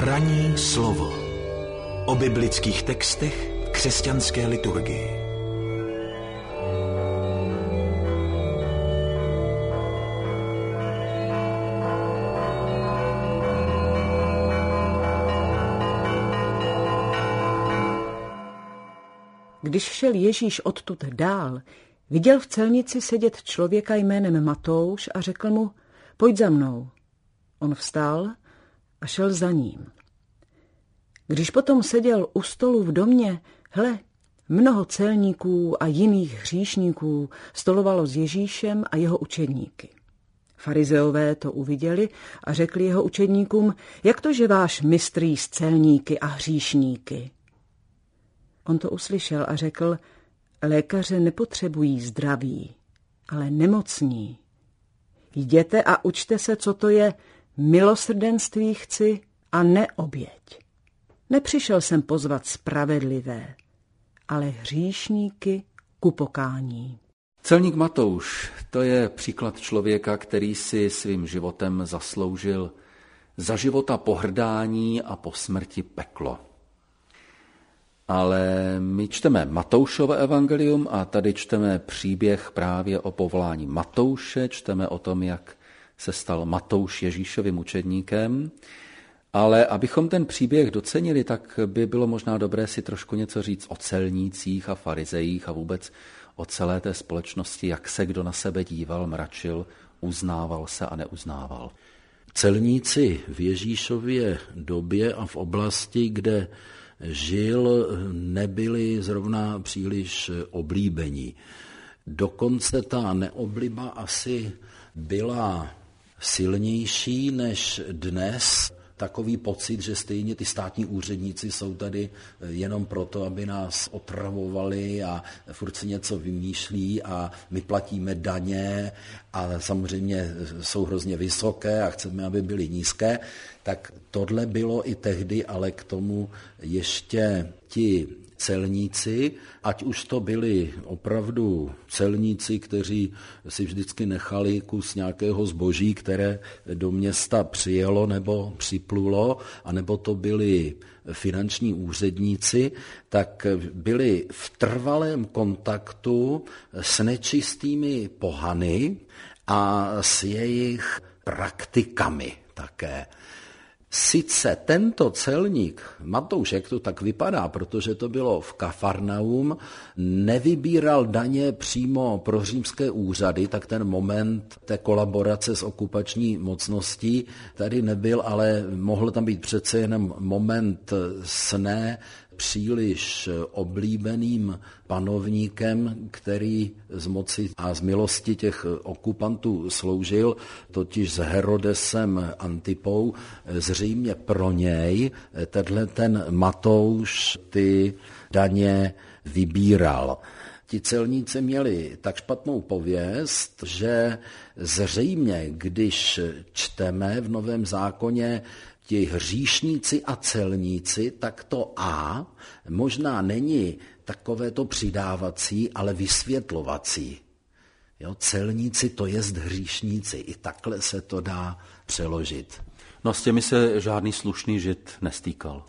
Ranní slovo o biblických textech v křesťanské liturgii. Když šel Ježíš odtud dál, viděl v celnici sedět člověka jménem Matouš a řekl mu: Pojď za mnou. On vstal a šel za ním. Když potom seděl u stolu v domě, hle, mnoho celníků a jiných hříšníků stolovalo s Ježíšem a jeho učedníky. Farizeové to uviděli a řekli jeho učedníkům: Jak to, že váš mistr jí s celníky a hříšníky? On to uslyšel a řekl: Lékaře nepotřebují zdraví, ale nemocní. Jděte a učte se, co to je milosrdenství chci a ne oběť. Nepřišel jsem pozvat spravedlivé, ale hříšníky ku pokání. Celník Matouš, to je příklad člověka, který si svým životem zasloužil za života pohrdání a po smrti peklo. Ale my čteme Matoušovo evangelium a tady čteme příběh právě o povolání Matouše, čteme o tom, jak se stal Matouš Ježíšovým učedníkem. Ale abychom ten příběh docenili, tak by bylo možná dobré si trošku něco říct o celnících a farizejích a vůbec o celé té společnosti, jak se kdo na sebe díval, mračil, uznával se a neuznával. Celníci v Ježíšově době a v oblasti, kde žil, nebyli zrovna příliš oblíbení. Dokonce ta neobliba asi byla silnější než dnes. Takový pocit, že stejně ty státní úředníci jsou tady jenom proto, aby nás otravovali a furt si něco vymýšlí a my platíme daně a samozřejmě jsou hrozně vysoké a chceme, aby byly nízké. Tak tohle bylo i tehdy, ale k tomu ještě ti celníci, ať už to byli opravdu celníci, kteří si vždycky nechali kus nějakého zboží, které do města přijelo nebo připlulo, anebo to byli finanční úředníci, tak byli v trvalém kontaktu s nečistými pohany a s jejich praktikami také. Sice tento celník, Matouš, jak to tak vypadá, protože to bylo v Kafarnaum, nevybíral daně přímo pro římské úřady, tak ten moment té kolaborace s okupační mocností tady nebyl, ale mohl tam být přece jenom moment s ne příliš oblíbeným panovníkem, který z moci a z milosti těch okupantů sloužil, totiž s Herodesem Antipou. Zřejmě pro něj ten Matouš ty daně vybíral. Ti celníci měli tak špatnou pověst, že zřejmě, když čteme v Novém zákoně ti hříšníci a celníci, tak to A možná není takovéto přidávací, ale vysvětlovací. Jo, celníci to jest hříšníci, i takhle se to dá přeložit. No s těmi se žádný slušný žid nestýkal.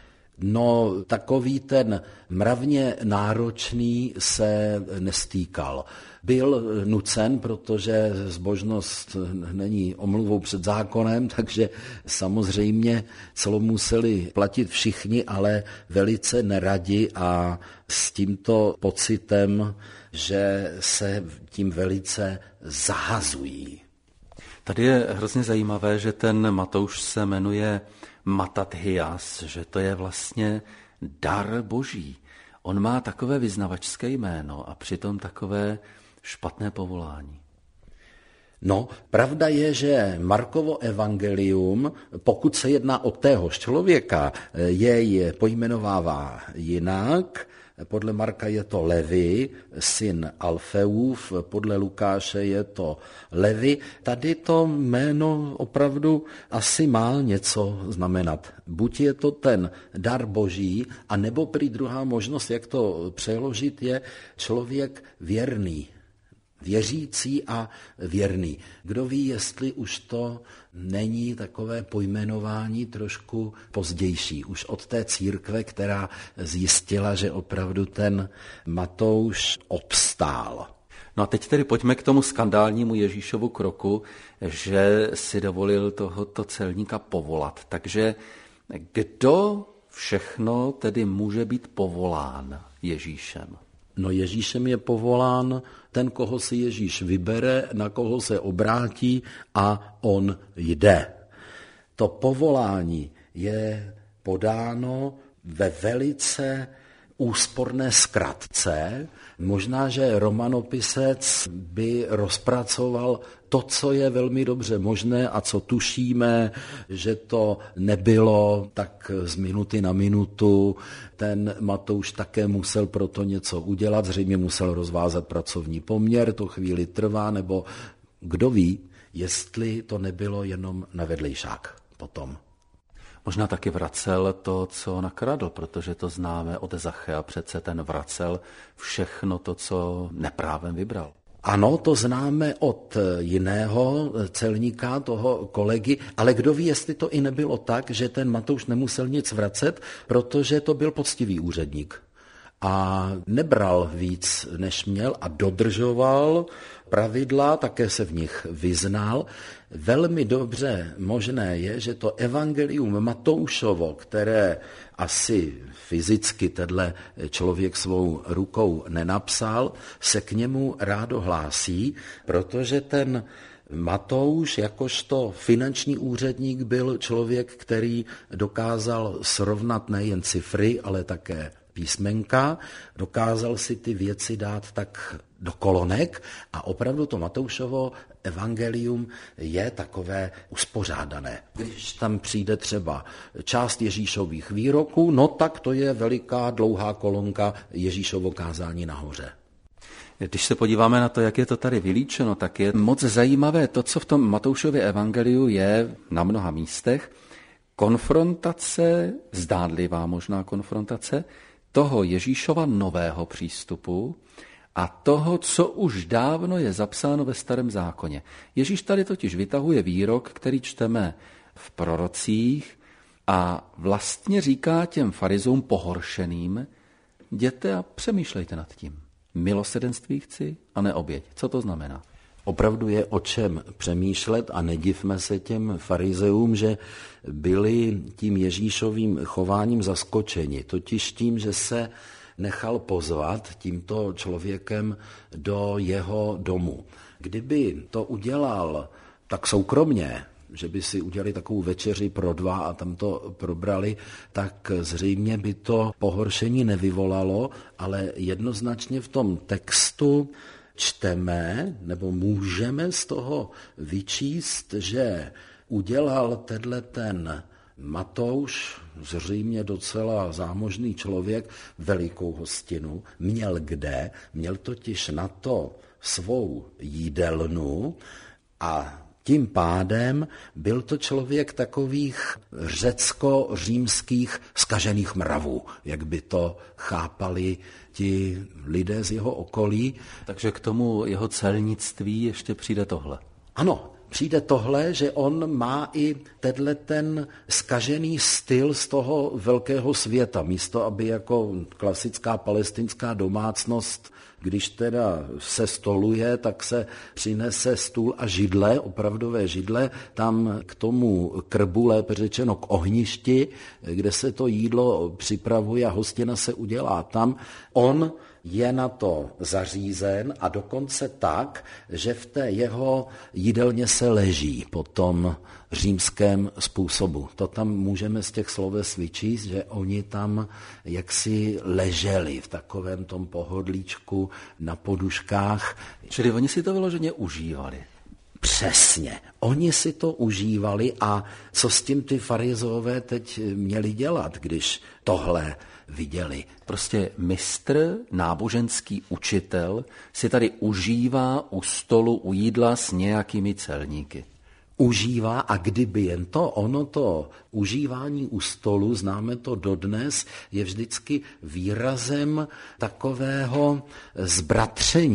No, takový ten mravně náročný se nestýkal. Byl nucen, protože zbožnost není omluvou před zákonem, takže samozřejmě celo museli platit všichni, ale velice neradi a s tímto pocitem, že se tím velice zahazují. Tady je hrozně zajímavé, že ten Matouš se jmenuje Matathias, že to je vlastně dar boží. On má takové vyznavačské jméno a přitom takové špatné povolání. No, pravda je, že Markovo evangelium, pokud se jedná o téhož člověka, jej pojmenovává jinak. Podle Marka je to Levi, syn Alfeův, podle Lukáše je to Levi. Tady to jméno opravdu asi má něco znamenat. Buď je to ten dar boží, a nebo prý druhá možnost, jak to přeložit, je člověk věrný. věřící a věrný. Kdo ví, jestli už to není takové pojmenování trošku pozdější, už od té církve, která zjistila, že opravdu ten Matouš obstál. No a teď tedy pojďme k tomu skandálnímu Ježíšovu kroku, že si dovolil tohoto celníka povolat. Takže kdo všechno tedy může být povolán Ježíšem? No Ježíšem je povolán ten, koho si Ježíš vybere, na koho se obrátí a on jde. To povolání je podáno ve velice úsporné zkratce. Možná, že romanopisec by rozpracoval to, co je velmi dobře možné a co tušíme, že to nebylo tak z minuty na minutu. Ten Matouš také musel proto něco udělat, zřejmě musel rozvázat pracovní poměr, to chvíli trvá, nebo kdo ví, jestli to nebylo jenom na vedlejšák potom. Možná taky vracel to, co nakradl, protože to známe od Zachea, přece ten vracel všechno to, co neprávem vybral. Ano, to známe od jiného celníka, toho kolegy, ale kdo ví, jestli to i nebylo tak, že ten Matouš nemusel nic vracet, protože to byl poctivý úředník. A nebral víc, než měl a dodržoval pravidla, také se v nich vyznal. Velmi dobře možné je, že to evangelium Matoušovo, které asi fyzicky tenhle člověk svou rukou nenapsal, se k němu rádo hlásí, protože ten Matouš jakožto finanční úředník byl člověk, který dokázal srovnat nejen cifry, ale také písmenka, dokázal si ty věci dát tak do kolonek a opravdu to Matoušovo evangelium je takové uspořádané. Když tam přijde třeba část Ježíšových výroků, no tak to je veliká dlouhá kolonka Ježíšovo kázání nahoře. Když se podíváme na to, jak je to tady vylíčeno, tak je moc zajímavé to, co v tom Matoušově evangeliu je na mnoha místech, konfrontace, zdánlivá možná konfrontace, toho Ježíšova nového přístupu a toho, co už dávno je zapsáno ve Starém zákoně. Ježíš tady totiž vytahuje výrok, který čteme v prorocích a vlastně říká těm farizům pohoršeným, jděte a přemýšlejte nad tím. Milosedenství chci a ne oběť. Co to znamená? Opravdu je o čem přemýšlet a nedivme se těm farizeům, že byli tím Ježíšovým chováním zaskočeni, totiž tím, že se nechal pozvat tímto člověkem do jeho domu. Kdyby to udělal tak soukromně, že by si udělali takovou večeři pro dva a tam to probrali, tak zřejmě by to pohoršení nevyvolalo, ale jednoznačně v tom textu čteme, nebo můžeme z toho vyčíst, že udělal ten Matouš, zřejmě docela zámožný člověk, velikou hostinu. Měl kde? Měl totiž na to svou jídelnu a tím pádem byl to člověk takových řecko-římských zkažených mravů, jak by to chápali ti lidé z jeho okolí. Takže k tomu jeho celnictví ještě přijde tohle. Ano, přijde tohle, že on má i ten zkažený styl z toho velkého světa. Místo, aby jako klasická palestinská domácnost, když teda se stoluje, tak se přinese stůl a židle, opravdové židle, tam k tomu krbu, lépe řečeno k ohništi, kde se to jídlo připravuje a hostina se udělá tam. On je na to zařízen a dokonce tak, že v té jeho jídelně se leží po tom římském způsobu. To tam můžeme z těch sloves vyčíst, že oni tam jaksi leželi v takovém tom pohodlíčku na poduškách. Čili oni si to vyloženě užívali. Přesně. Oni si to užívali a co s tím ty farizeové teď měli dělat, když tohle viděli? Prostě mistr, náboženský učitel si tady užívá u stolu, u jídla s nějakými celníky. Užívá a kdyby jen to, ono to užívání u stolu, známe to dodnes, je vždycky výrazem takového zbratření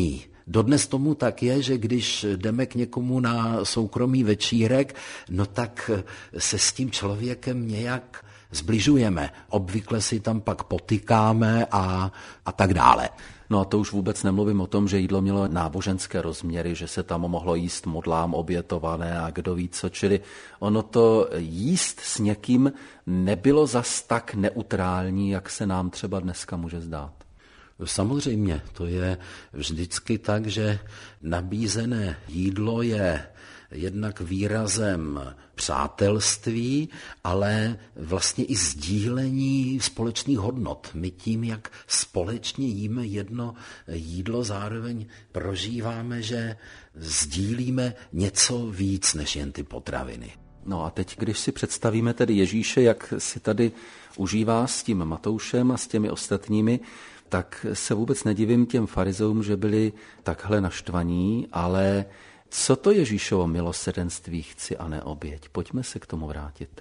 Dodnes tomu tak je, že když jdeme k někomu na soukromý večírek, no tak se s tím člověkem nějak zbližujeme. Obvykle si tam pak potykáme a tak dále. No a to už vůbec nemluvím o tom, že jídlo mělo náboženské rozměry, že se tam mohlo jíst modlám obětované a kdo ví co. Čili ono to jíst s někým nebylo zas tak neutrální, jak se nám třeba dneska může zdát. Samozřejmě, to je vždycky tak, že nabízené jídlo je jednak výrazem přátelství, ale vlastně i sdílení společných hodnot. My tím, jak společně jíme jedno jídlo, zároveň prožíváme, že sdílíme něco víc než jen ty potraviny. No a teď, když si představíme tedy Ježíše, jak si tady užívá s tím Matoušem a s těmi ostatními, tak se vůbec nedivím těm farizeům, že byli takhle naštvaní, ale co to Ježíšovo milosrdenství chci a ne oběť? Pojďme se k tomu vrátit.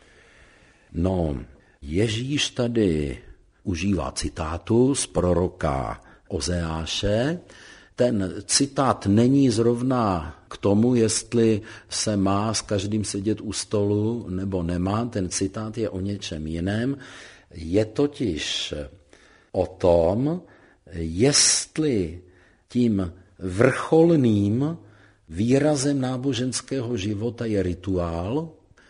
No, Ježíš tady užívá citátu z proroka Ozeáše. Ten citát není zrovna k tomu, jestli se má s každým sedět u stolu nebo nemá. Ten citát je o něčem jiném. Je totiž o tom, jestli tím vrcholným výrazem náboženského života je rituál,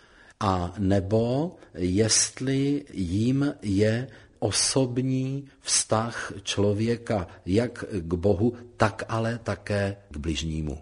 a nebo jestli jím je osobní vztah člověka jak k Bohu, tak ale také k bližnímu.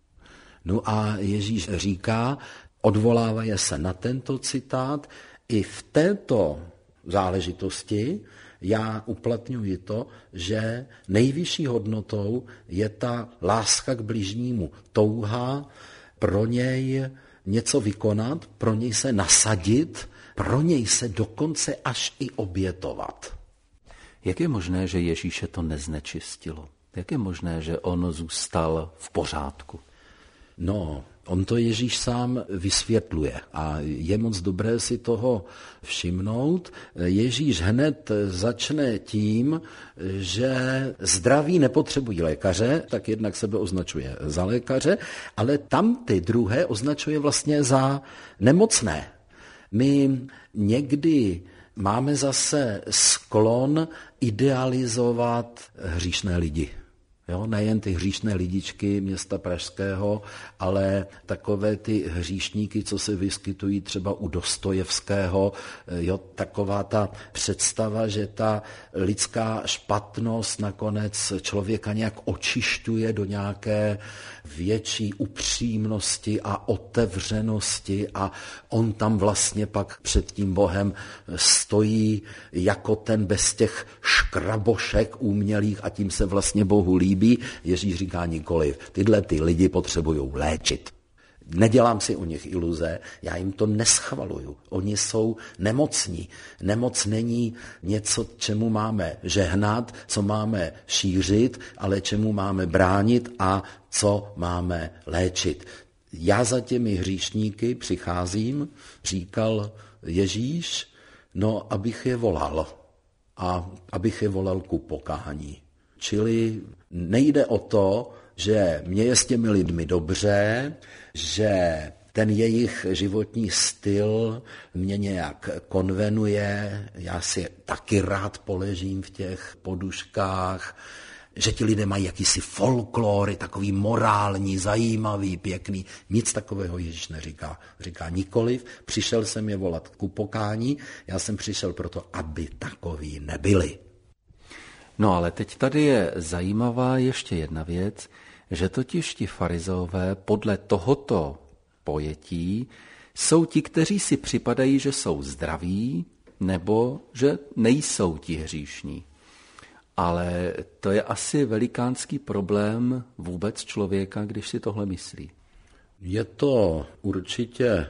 No a Ježíš říká, odvolávaje se na tento citát, i v této záležitosti já uplatňuji to, že nejvyšší hodnotou je ta láska k bližnímu, touha pro něj něco vykonat, pro něj se nasadit, pro něj se dokonce až i obětovat. Jak je možné, že Ježíše to neznečistilo? Jak je možné, že on zůstal v pořádku? No, on to Ježíš sám vysvětluje a je moc dobré si toho všimnout. Ježíš hned začne tím, že zdraví nepotřebují lékaře, tak jednak sebe označuje za lékaře, ale tam ty druhé označuje vlastně za nemocné. My někdy máme zase sklon idealizovat hříšné lidi. Jo, nejen ty hříšné lidičky města pražského, ale takové ty hříšníky, co se vyskytují třeba u Dostojevského, jo, taková ta představa, že ta lidská špatnost nakonec člověka nějak očišťuje do nějaké větší upřímnosti a otevřenosti a on tam vlastně pak před tím Bohem stojí jako ten bez těch škrabošek umělých a tím se vlastně Bohu líbí. Ježíš říká nikoliv. Tyhle ty lidi potřebují léčit. Nedělám si o nich iluze, já jim to neschvaluju. Oni jsou nemocní. Nemoc není něco, čemu máme žehnat, co máme šířit, ale čemu máme bránit a co máme léčit. Já za těmi hříšníky přicházím, říkal Ježíš, no abych je volal a abych je volal ku pokání. Čili nejde o to, že mě je s těmi lidmi dobře, že ten jejich životní styl mě nějak konvenuje, já si taky rád poležím v těch poduškách, že ti lidé mají jakýsi folklory, takový morální, zajímavý, pěkný. Nic takového Ježíš neříká. Říká nikoliv, přišel jsem je volat ku pokání, já jsem přišel proto, aby takoví nebyli. No ale teď tady je zajímavá ještě jedna věc, že totiž ti farizeové podle tohoto pojetí jsou ti, kteří si připadají, že jsou zdraví, nebo že nejsou ti hříšní. Ale to je asi velikánský problém vůbec člověka, když si tohle myslí. Je to určitě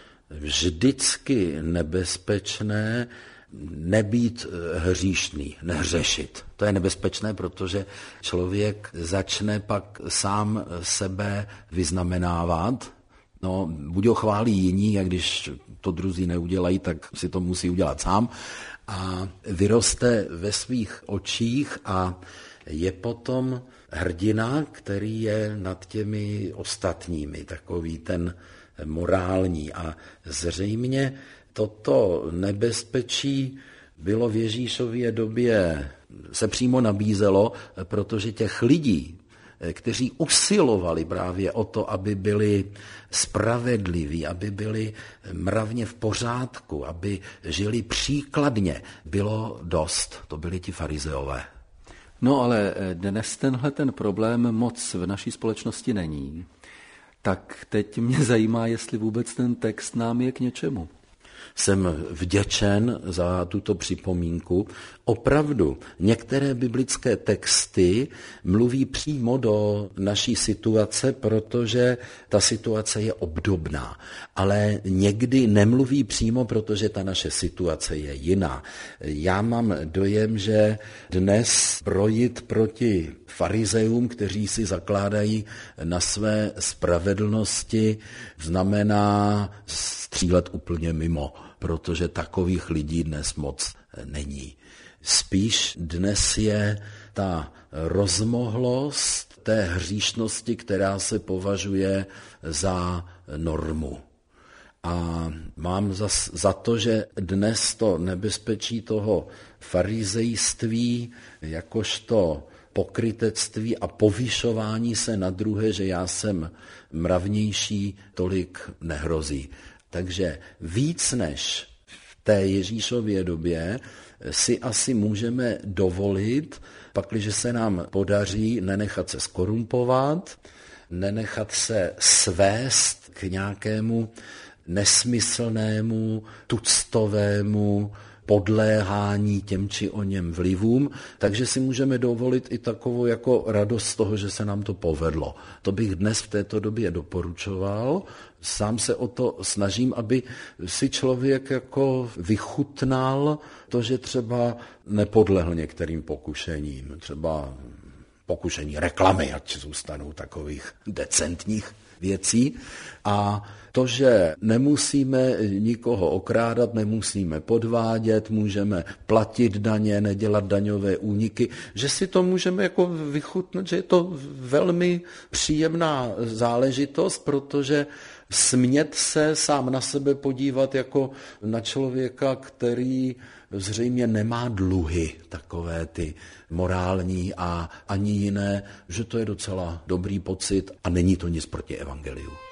vždycky nebezpečné nebýt hříšný, nehřešit. To je nebezpečné, protože člověk začne pak sám sebe vyznamenávat. No, buď ho chválí jiní, a když to druzí neudělají, tak si to musí udělat sám. A vyroste ve svých očích a je potom hrdina, který je nad těmi ostatními, takový ten morální. A zřejmě toto nebezpečí bylo v Ježíšově době, se přímo nabízelo, protože těch lidí, kteří usilovali právě o to, aby byli spravedliví, aby byli mravně v pořádku, aby žili příkladně, bylo dost. To byli ti farizeové. No ale dnes ten problém moc v naší společnosti není. Tak teď mě zajímá, jestli vůbec ten text nám je k něčemu. Jsem vděčen za tuto připomínku. Opravdu, některé biblické texty mluví přímo do naší situace, protože ta situace je obdobná. Ale někdy nemluví přímo, protože ta naše situace je jiná. Já mám dojem, že dnes brojit proti farizejům, kteří si zakládají na své spravedlnosti, znamená střílet úplně mimo, protože takových lidí dnes moc není. Spíš dnes je ta rozmohlost té hříšnosti, která se považuje za normu. A mám za to, že dnes to nebezpečí toho farizejství, jakožto pokrytectví a povyšování se na druhé, že já jsem mravnější, tolik nehrozí. Takže víc než v té Ježíšově době si asi můžeme dovolit, pakliže se nám podaří nenechat se skorumpovat, nenechat se svést k nějakému nesmyslnému, tuctovému podléhání těm či o něm vlivům, takže si můžeme dovolit i takovou jako radost z toho, že se nám to povedlo. To bych dnes v této době doporučoval. Sám se o to snažím, aby si člověk jako vychutnal to, že třeba nepodlehl některým pokušením, třeba pokušení reklamy, ať zůstanou takových decentních věcí. A to, že nemusíme nikoho okrádat, nemusíme podvádět, můžeme platit daně, nedělat daňové úniky, že si to můžeme jako vychutnat, že je to velmi příjemná záležitost, protože smět se sám na sebe podívat jako na člověka, který zřejmě nemá dluhy, takové ty morální a ani jiné, že to je docela dobrý pocit a není to nic proti evangeliu.